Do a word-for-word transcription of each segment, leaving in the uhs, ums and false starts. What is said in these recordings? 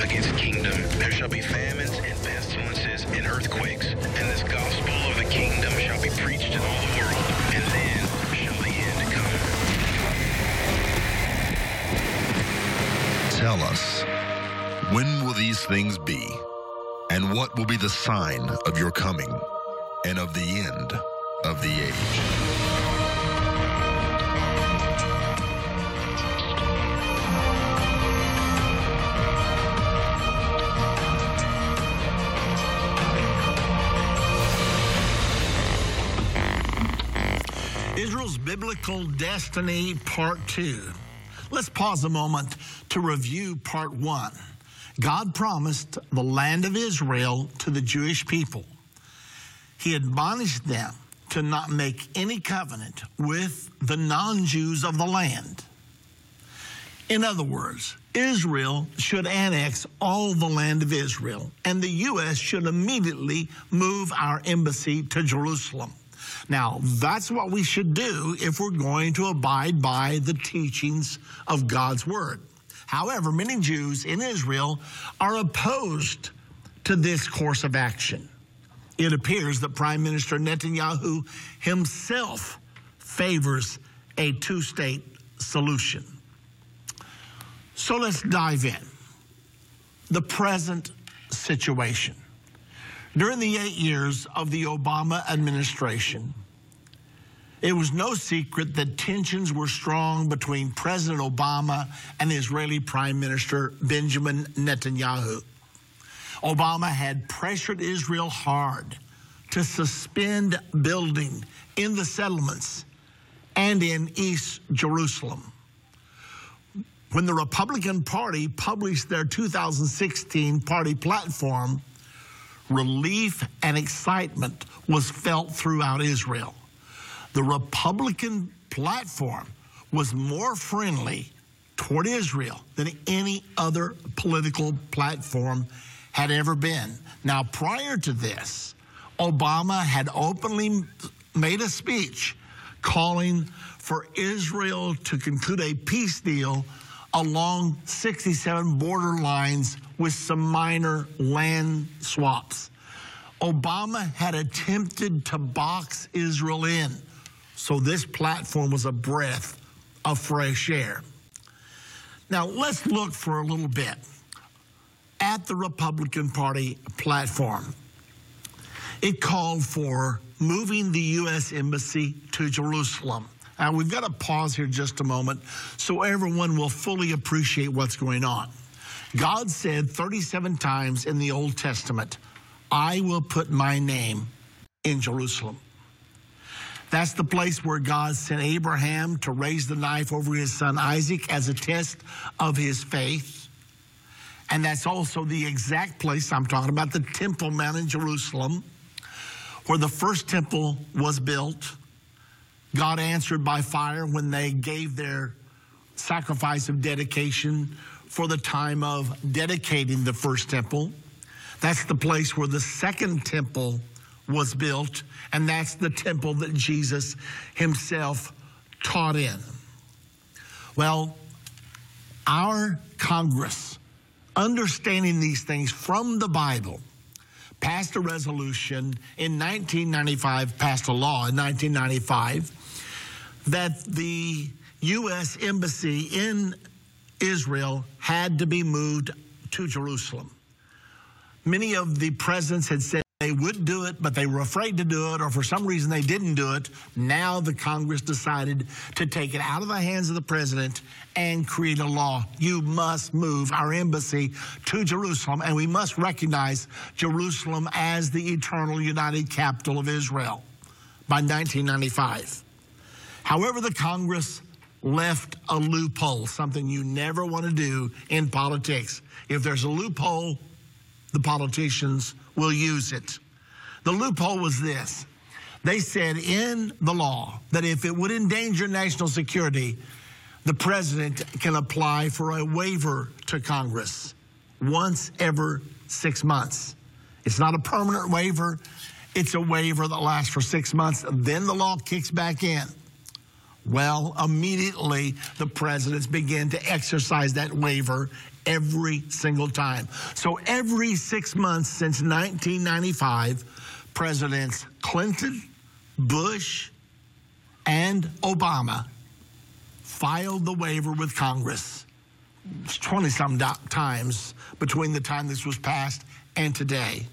against kingdom. There shall be famines and pestilences and earthquakes, and this gospel of the kingdom shall be preached in all the world, and then shall the end come. Tell us, when will these things be? And what will be the sign of your coming and of the end of the age? Israel's Biblical Destiny, Part two. Let's pause a moment to review Part one. God promised the land of Israel to the Jewish people. He admonished them to not make any covenant with the non-Jews of the land. In other words, Israel should annex all the land of Israel, and the U S should immediately move our embassy to Jerusalem. Now, that's what we should do if we're going to abide by the teachings of God's Word. However, many Jews in Israel are opposed to this course of action. It appears that Prime Minister Netanyahu himself favors a two-state solution. So let's dive in. The present situation. During the eight years of the Obama administration, it was no secret that tensions were strong between President Obama and Israeli Prime Minister Benjamin Netanyahu. Obama had pressured Israel hard to suspend building in the settlements and in East Jerusalem. When the Republican Party published their two thousand sixteen party platform, relief and excitement was felt throughout Israel. The Republican platform was more friendly toward Israel than any other political platform had ever been. Now, prior to this, Obama had openly made a speech calling for Israel to conclude a peace deal along sixty-seven border lines with some minor land swaps. Obama had attempted to box Israel in, so this platform was a breath of fresh air. Now, let's look for a little bit at the Republican Party platform. It called for moving the U S Embassy to Jerusalem. Now, we've got to pause here just a moment so everyone will fully appreciate what's going on. God said thirty-seven times in the Old Testament, I will put my name in Jerusalem. That's the place where God sent Abraham to raise the knife over his son Isaac as a test of his faith. And that's also the exact place, I'm talking about the Temple Mount in Jerusalem, where the first temple was built. God answered by fire when they gave their sacrifice of dedication for the time of dedicating the first temple. That's the place where the second temple was built, and that's the temple that Jesus himself taught in. Well, our Congress, understanding these things from the Bible, passed a resolution in nineteen ninety-five, passed a law in nineteen ninety-five, that the U S Embassy in Israel had to be moved to Jerusalem. Many of the presidents had said they would do it, but they were afraid to do it, or for some reason they didn't do it. Now the Congress decided to take it out of the hands of the president and create a law. You must move our embassy to Jerusalem, and we must recognize Jerusalem as the eternal united capital of Israel by nineteen ninety-five. However, the Congress left a loophole, something you never want to do in politics. If there's a loophole, the politicians will use it. The loophole was this. They said in the law that if it would endanger national security, the president can apply for a waiver to Congress once every six months. It's not a permanent waiver. It's a waiver that lasts for six months. Then the law kicks back in. Well, immediately the presidents began to exercise that waiver every single time. So every six months since nineteen ninety-five, Presidents Clinton, Bush, and Obama filed the waiver with Congress twenty-some times between the time this was passed and today.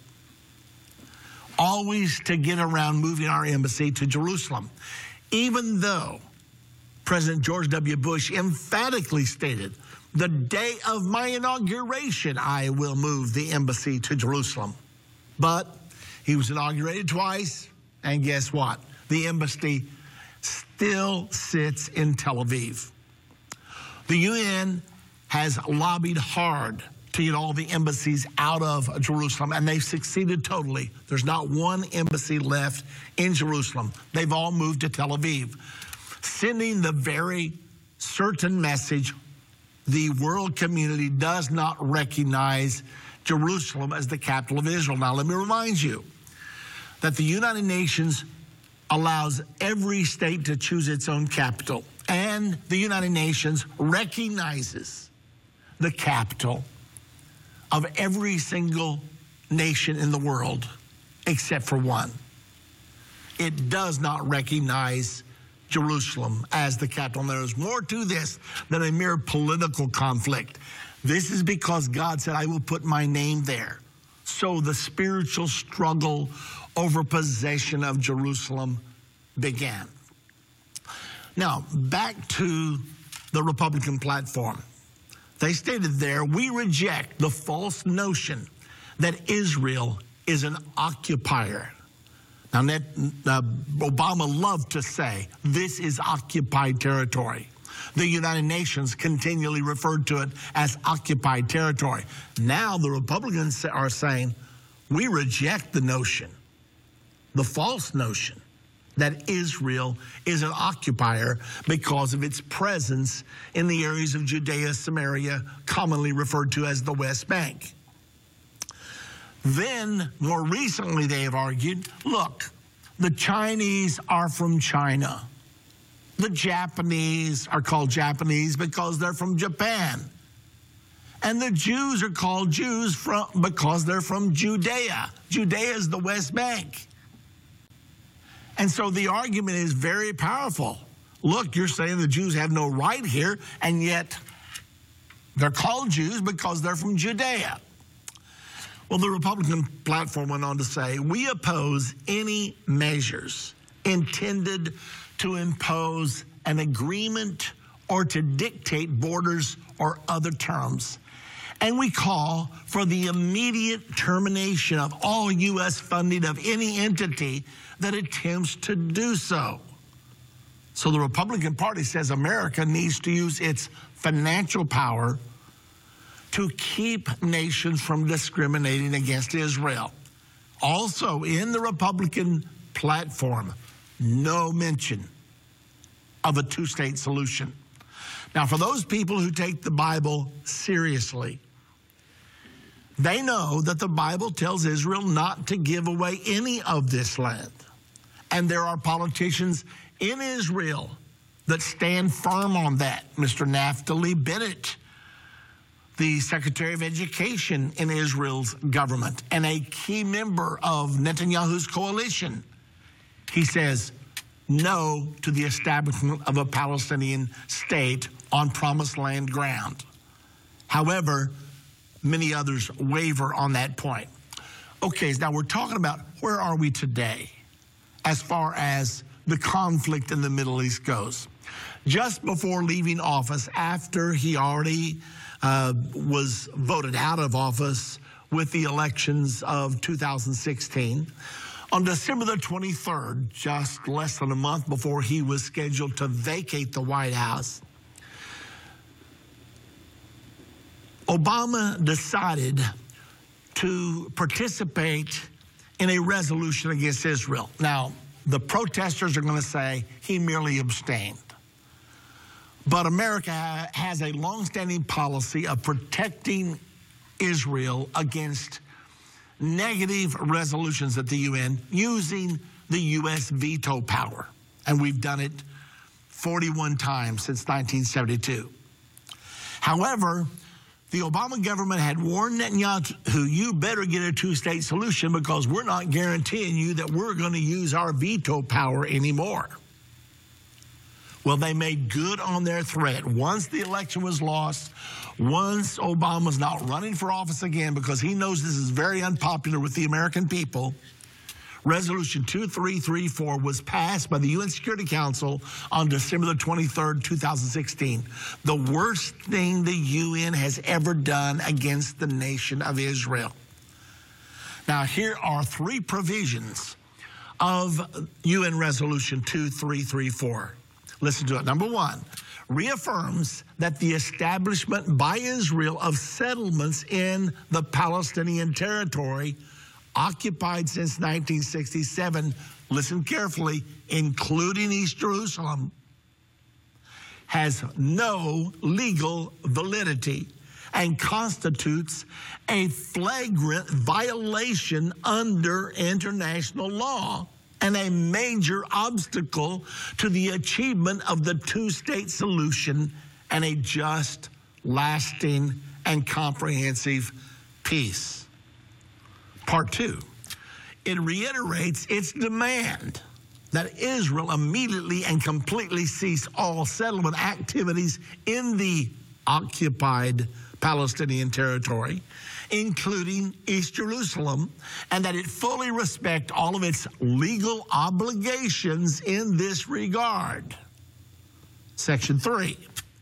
Always to get around moving our embassy to Jerusalem, even though President George W. Bush emphatically stated, the day of my inauguration, I will move the embassy to Jerusalem. But he was inaugurated twice, and guess what? The embassy still sits in Tel Aviv. The U N has lobbied hard to get all the embassies out of Jerusalem, and they've succeeded totally. There's not one embassy left in Jerusalem. They've all moved to Tel Aviv, sending the very certain message the world community does not recognize Jerusalem as the capital of Israel. Now, let me remind you that the United Nations allows every state to choose its own capital, and the United Nations recognizes the capital of every single nation in the world except for one. It does not recognize Jerusalem as the capital. And there is more to this than a mere political conflict. This is because God said, I will put my name there. So the spiritual struggle over possession of Jerusalem began. Now, back to the Republican platform. They stated there, we reject the false notion that Israel is an occupier. Now, Net, uh, Obama loved to say, this is occupied territory. The United Nations continually referred to it as occupied territory. Now the Republicans are saying, we reject the notion, the false notion, that Israel is an occupier because of its presence in the areas of Judea, Samaria, commonly referred to as the West Bank. Then, more recently, they have argued, look, the Chinese are from China. The Japanese are called Japanese because they're from Japan. And the Jews are called Jews from, because they're from Judea. Judea is the West Bank. And so the argument is very powerful. Look, you're saying the Jews have no right here, and yet they're called Jews because they're from Judea. Well, the Republican platform went on to say, we oppose any measures intended to impose an agreement or to dictate borders or other terms. And we call for the immediate termination of all U S funding of any entity that attempts to do so. So the Republican Party says America needs to use its financial power to keep nations from discriminating against Israel. Also, in the Republican platform, no mention of a two-state solution. Now, for those people who take the Bible seriously, they know that the Bible tells Israel not to give away any of this land. And there are politicians in Israel that stand firm on that. Mister Naftali Bennett, the Secretary of Education in Israel's government and a key member of Netanyahu's coalition, he says no to the establishment of a Palestinian state on promised land ground. However, many others waver on that point. Okay, now we're talking about where are we today as far as the conflict in the Middle East goes. Just before leaving office, after he already uh, was voted out of office with the elections of two thousand sixteen, on December the twenty-third, just less than a month before he was scheduled to vacate the White House, Obama decided to participate in a resolution against Israel. Now, the protesters are going to say he merely abstained. But America has a longstanding policy of protecting Israel against negative resolutions at the U N using the U S veto power. And we've done it forty-one times since nineteen seventy-two. However, The Obama government had warned Netanyahu, you better get a two-state solution because we're not guaranteeing you that we're going to use our veto power anymore. Well, they made good on their threat. Once the election was lost, once Obama's not running for office again because he knows this is very unpopular with the American people, Resolution two three three four was passed by the U N Security Council on December the twenty-third, two thousand sixteen. The worst thing the U N has ever done against the nation of Israel. Now, here are three provisions of U N Resolution two three three four. Listen to it. Number one, reaffirms that the establishment by Israel of settlements in the Palestinian territory occupied since nineteen sixty-seven, listen carefully, including East Jerusalem, has no legal validity and constitutes a flagrant violation under international law and a major obstacle to the achievement of the two-state solution and a just, lasting, and comprehensive peace. Part two, it reiterates its demand that Israel immediately and completely cease all settlement activities in the occupied Palestinian territory, including East Jerusalem, and that it fully respect all of its legal obligations in this regard. Section three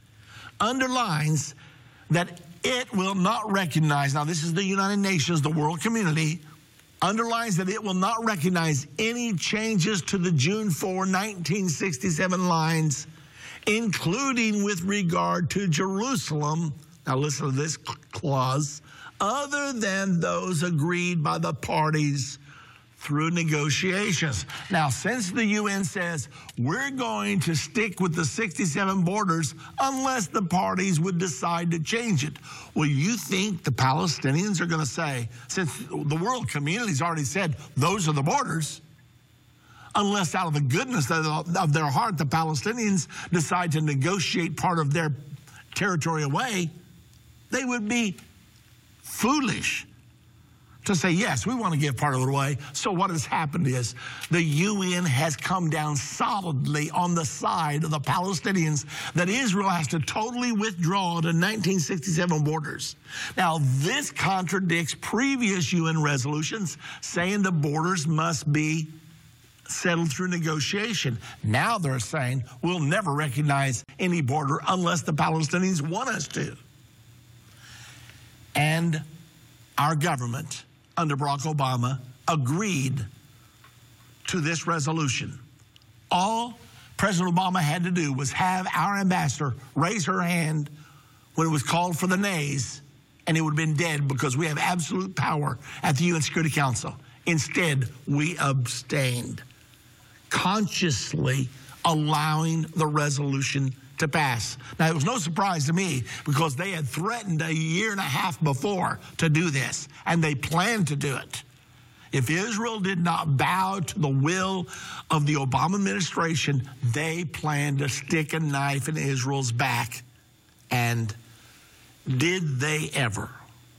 underlines that it will not recognize, now this is the United Nations, the world community, underlines that it will not recognize any changes to the June fourth, nineteen sixty-seven lines, including with regard to Jerusalem. Now listen to this clause, other than those agreed by the parties through negotiations. Now, since the U N says we're going to stick with the sixty-seven borders unless the parties would decide to change it, well, you think the Palestinians are going to say, since the world community's already said those are the borders, unless out of the goodness of their heart the Palestinians decide to negotiate part of their territory away, they would be foolish to say, yes, we want to give part of it away. So what has happened is the U N has come down solidly on the side of the Palestinians that Israel has to totally withdraw the nineteen sixty-seven borders. Now, this contradicts previous U N resolutions saying the borders must be settled through negotiation. Now they're saying we'll never recognize any border unless the Palestinians want us to. And our government, under Barack Obama, agreed to this resolution. All President Obama had to do was have our ambassador raise her hand when it was called for the nays, and it would have been dead because we have absolute power at the U N Security Council. Instead, we abstained, consciously allowing the resolution to pass. Now, it was no surprise to me because they had threatened a year and a half before to do this, and they planned to do it. If Israel did not bow to the will of the Obama administration, they planned to stick a knife in Israel's back. And did they ever?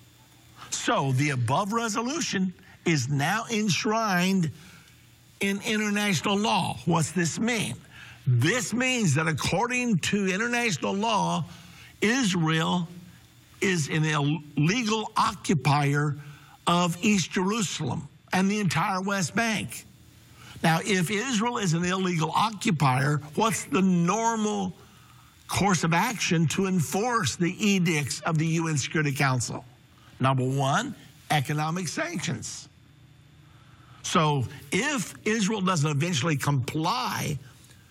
So the above resolution is now enshrined in international law. What's this mean? This means that according to international law, Israel is an illegal occupier of East Jerusalem and the entire West Bank. Now, if Israel is an illegal occupier, what's the normal course of action to enforce the edicts of the U N Security Council? Number one, economic sanctions. So if Israel doesn't eventually comply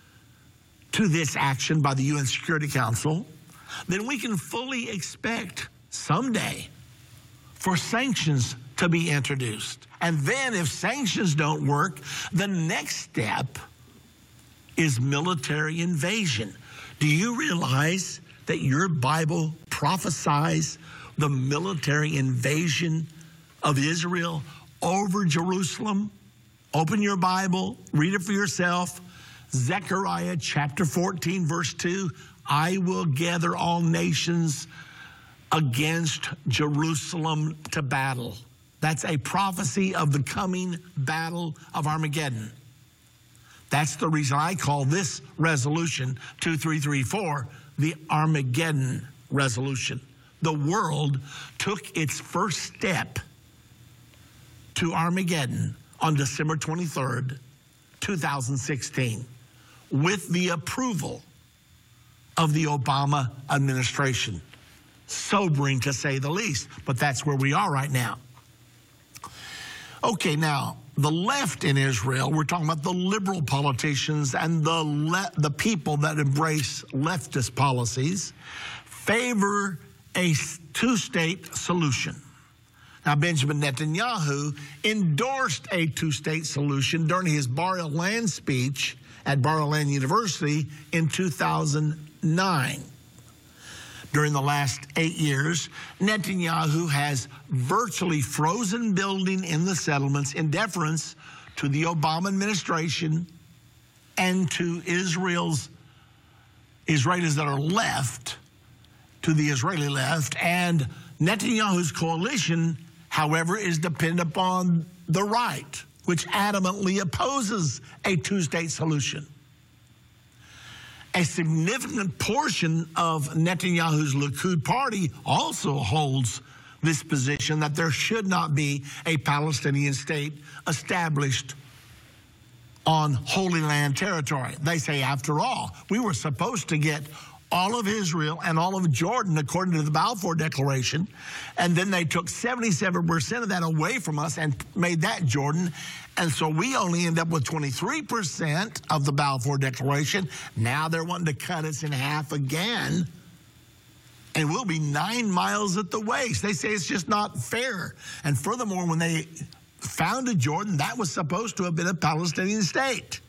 to this action by the U N Security Council, then we can fully expect someday for sanctions to be introduced. And then if sanctions don't work, the next step is military invasion. Do you realize that your Bible prophesies the military invasion of Israel over Jerusalem? Open your Bible, read it for yourself. Zechariah chapter fourteen, verse two, I will gather all nations against Jerusalem to battle. That's a prophecy of the coming battle of Armageddon. That's the reason I call this resolution two three three four the Armageddon resolution. The world took its first step to Armageddon on December twenty-third, two thousand sixteen, with the approval of the Obama administration. Sobering to say the least, but that's where we are right now. Okay, now, the left in Israel, we're talking about the liberal politicians and the le- the people that embrace leftist policies, favor a two-state solution. Now, Benjamin Netanyahu endorsed a two-state solution during his Bar-Ilan speech at Bar-Ilan University in two thousand nine. During the last eight years, Netanyahu has virtually frozen building in the settlements in deference to the Obama administration and to Israel's Israelis that are left, to the Israeli left. And Netanyahu's coalition, however, is dependent upon the right, which adamantly opposes a two-state solution. A significant portion of Netanyahu's Likud party also holds this position that there should not be a Palestinian state established on Holy Land territory. They say, after all, we were supposed to get all of Israel and all of Jordan according to the Balfour Declaration, and then they took seventy-seven percent of that away from us and made that Jordan, and so we only end up with twenty-three percent of the Balfour Declaration. Now they're wanting to cut us in half again, and we'll be nine miles at the waist. They say it's just not fair. And furthermore, when they founded Jordan, that was supposed to have been a Palestinian state.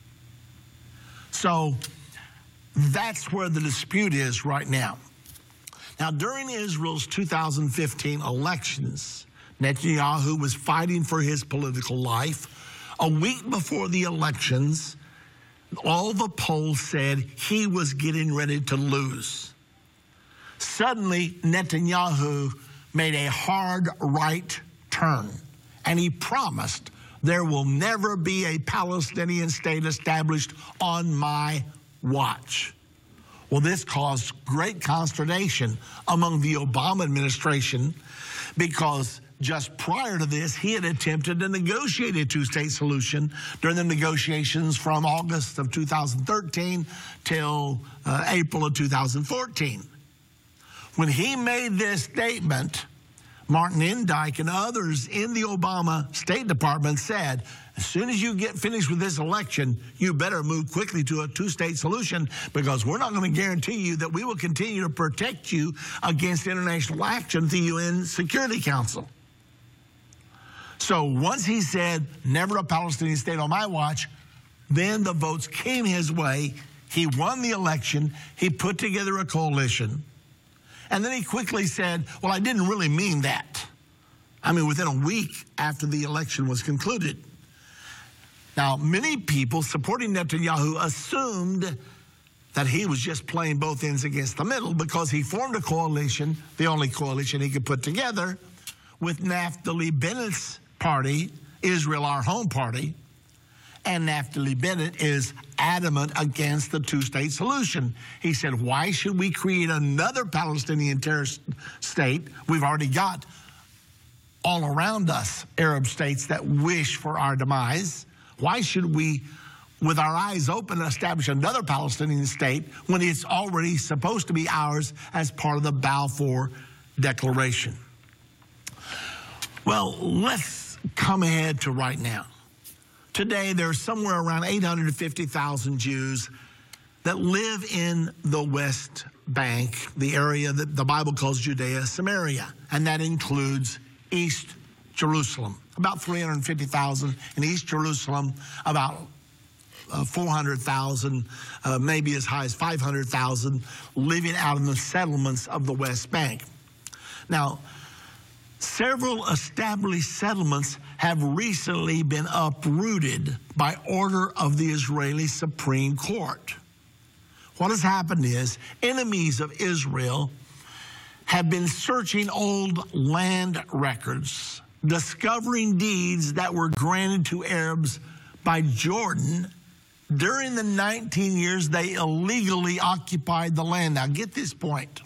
So that's where the dispute is right now. Now, during Israel's two thousand fifteen elections, Netanyahu was fighting for his political life. A week before the elections, all the polls said he was getting ready to lose. Suddenly, Netanyahu made a hard right turn, and he promised there will never be a Palestinian state established on my watch. Well, this caused great consternation among the Obama administration because just prior to this, he had attempted to negotiate a two-state solution during the negotiations from August of two thousand thirteen till uh, April of two thousand fourteen. When he made this statement, Martin Indyke and others in the Obama State Department said, as soon as you get finished with this election, you better move quickly to a two-state solution because we're not going to guarantee you that we will continue to protect you against international action at the U N Security Council. So once he said, never a Palestinian state on my watch, then the votes came his way. He won the election. He put together a coalition. And then he quickly said, well, I didn't really mean that. I mean, within a week after the election was concluded. Now, many people supporting Netanyahu assumed that he was just playing both ends against the middle because he formed a coalition, the only coalition he could put together, with Naftali Bennett's party, Israel Our Home Party, and Naftali Bennett is adamant against the two-state solution. He said, why should we create another Palestinian terrorist state? We've already got all around us Arab states that wish for our demise. Why should we, with our eyes open, establish another Palestinian state when it's already supposed to be ours as part of the Balfour Declaration? Well, let's come ahead to right now. Today, there's somewhere around eight hundred fifty thousand Jews that live in the West Bank, the area that the Bible calls Judea, Samaria, and that includes East Jerusalem. About three hundred fifty thousand in East Jerusalem, about uh, four hundred thousand, uh, maybe as high as five hundred thousand living out in the settlements of the West Bank. Now, several established settlements have recently been uprooted by order of the Israeli Supreme Court. What has happened is enemies of Israel have been searching old land records, discovering deeds that were granted to Arabs by Jordan during the nineteen years they illegally occupied the land. Now get this point.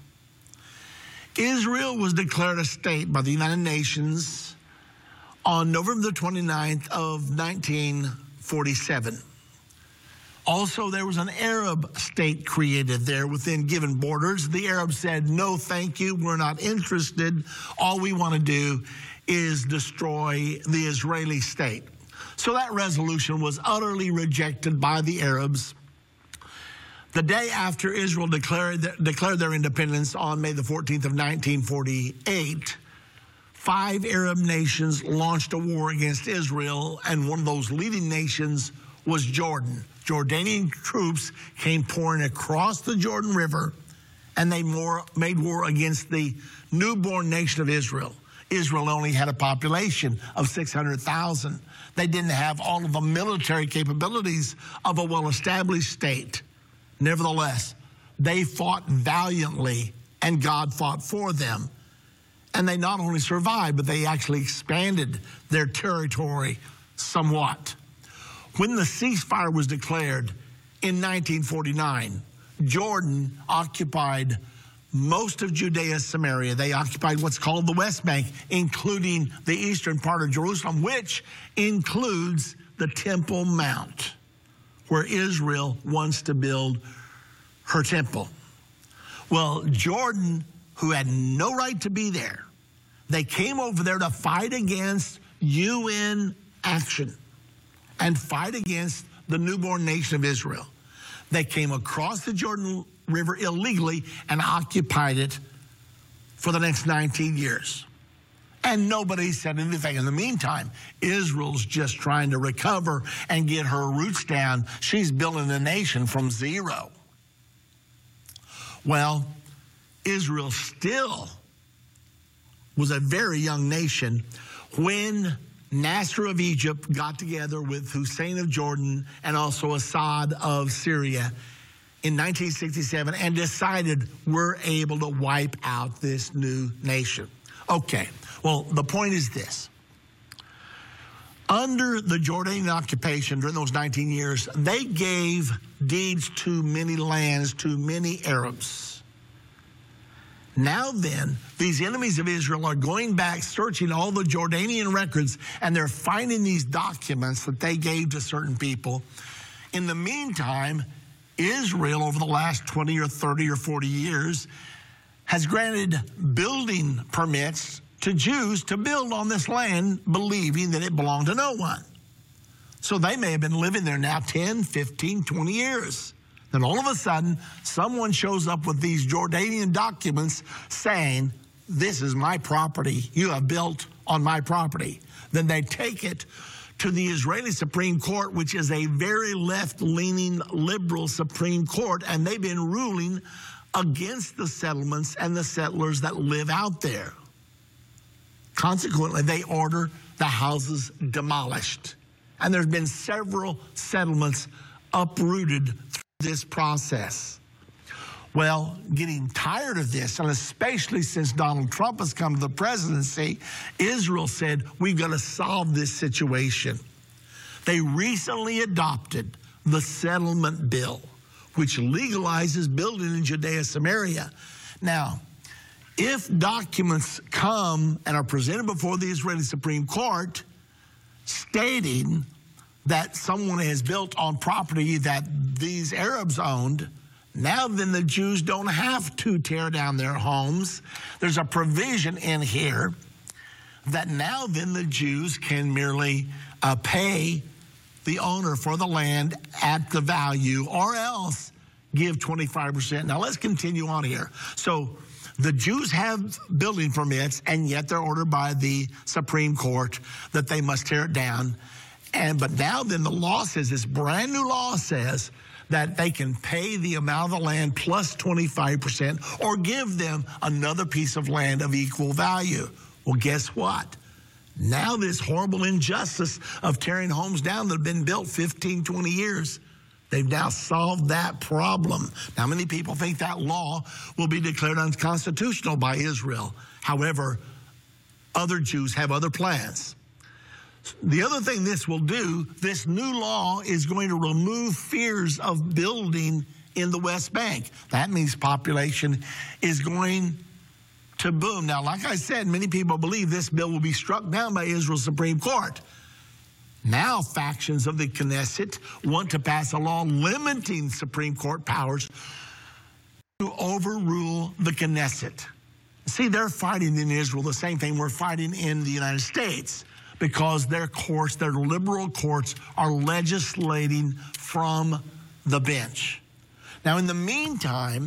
Israel was declared a state by the United Nations on November the twenty-ninth of nineteen forty-seven. Also, there was an Arab state created there within given borders. The Arabs said, no, thank you, we're not interested. All we want to do is destroy the Israeli state. So that resolution was utterly rejected by the Arabs. The day after Israel declared, declared their independence on May the fourteenth of nineteen forty-eight, five Arab nations launched a war against Israel, and one of those leading nations was Jordan. Jordanian troops came pouring across the Jordan River, and they more, made war against the newborn nation of Israel. Israel only had a population of six hundred thousand. They didn't have all of the military capabilities of a well-established state. Nevertheless, they fought valiantly, and God fought for them. And they not only survived, but they actually expanded their territory somewhat. When the ceasefire was declared in nineteen forty-nine, Jordan occupied most of Judea, Samaria. They occupied what's called the West Bank, including the eastern part of Jerusalem, which includes the Temple Mount, where Israel wants to build her temple. Well, Jordan, who had no right to be there, they came over there to fight against U N action and fight against the newborn nation of Israel. They came across the Jordan River illegally and occupied it for the next nineteen years. And nobody said anything. In the meantime, Israel's just trying to recover and get her roots down. She's building a nation from zero. Well, Israel still was a very young nation when Nasser of Egypt got together with Hussein of Jordan and also Assad of Syria in nineteen sixty-seven and decided we're able to wipe out this new nation. Okay, well, the point is this. Under the Jordanian occupation during those nineteen years, they gave deeds to many lands to many Arabs. Now then, these enemies of Israel are going back, searching all the Jordanian records, and they're finding these documents that they gave to certain people. In the meantime, Israel, over the last twenty or thirty or forty years, has granted building permits to Jews to build on this land, believing that it belonged to no one. So they may have been living there now ten, fifteen, twenty years. Then all of a sudden, someone shows up with these Jordanian documents saying, this is my property. You have built on my property. Then they take it to the Israeli Supreme Court, which is a very left-leaning liberal Supreme Court, and they've been ruling against the settlements and the settlers that live out there. Consequently, they order the houses demolished. And there's been several settlements uprooted through this process. Well, getting tired of this, and especially since Donald Trump has come to the presidency, Israel said, we've got to solve this situation. They recently adopted the settlement bill, which legalizes building in Judea, Samaria. Now, if documents come and are presented before the Israeli Supreme Court stating that someone has built on property that these Arabs owned, now then the Jews don't have to tear down their homes. There's a provision in here that now then the Jews can merely uh, pay the owner for the land at the value, or else give twenty-five percent. Now let's continue on here. So the Jews have building permits, and yet they're ordered by the Supreme Court that they must tear it down. And but now then the law says, this brand new law says that they can pay the amount of the land plus twenty-five percent or give them another piece of land of equal value. Well, guess what? Now this horrible injustice of tearing homes down that have been built fifteen, twenty years, They've now solved that problem. Now, many people think that law will be declared unconstitutional by Israel. However, other Jews have other plans. The other thing this will do, this new law is going to remove fears of building in the West Bank. That means population is going to boom. Now, like I said, many people believe this bill will be struck down by Israel's Supreme Court. Now, factions of the Knesset want to pass a law limiting Supreme Court powers to overrule the Knesset. See, they're fighting in Israel the same thing we're fighting in the United States, because their courts, their liberal courts, are legislating from the bench. Now, in the meantime,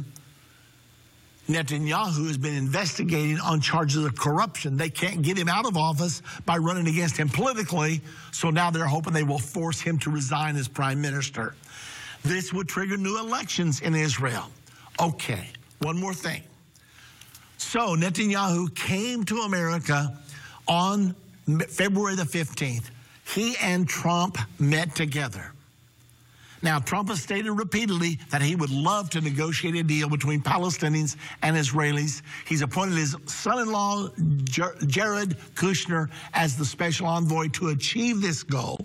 Netanyahu has been investigating on charges of corruption. They can't get him out of office by running against him politically, so now they're hoping they will force him to resign as prime minister. This would trigger new elections in Israel. Okay, one more thing. So Netanyahu came to America on February the fifteenth. He and Trump met together. Now, Trump has stated repeatedly that he would love to negotiate a deal between Palestinians and Israelis. He's appointed his son-in-law, Jared Kushner, as the special envoy to achieve this goal.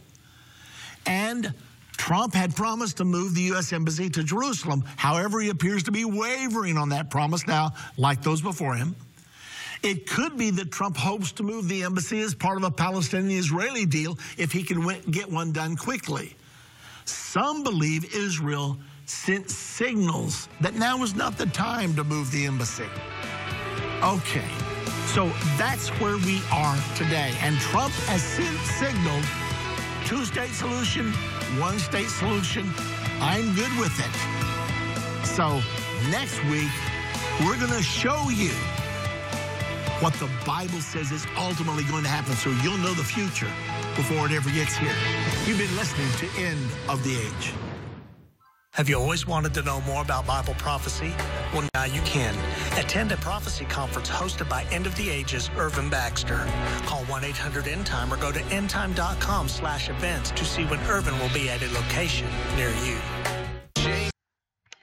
And Trump had promised to move the U S Embassy to Jerusalem. However, he appears to be wavering on that promise now, like those before him. It could be that Trump hopes to move the embassy as part of a Palestinian-Israeli deal if he can get one done quickly. Some believe Israel sent signals that now is not the time to move the embassy. Okay, so that's where we are today. And Trump has signaled two-state solution, one-state solution. I'm good with it. So next week, we're going to show you what the Bible says is ultimately going to happen, so you'll know the future before it ever gets here. You've been listening to End of the Age. Have you always wanted to know more about Bible prophecy? Well, now you can. Attend a prophecy conference hosted by End of the Age's Irvin Baxter. Call one eight hundred end time or go to endtime dot com slash events to see when Irvin will be at a location near you.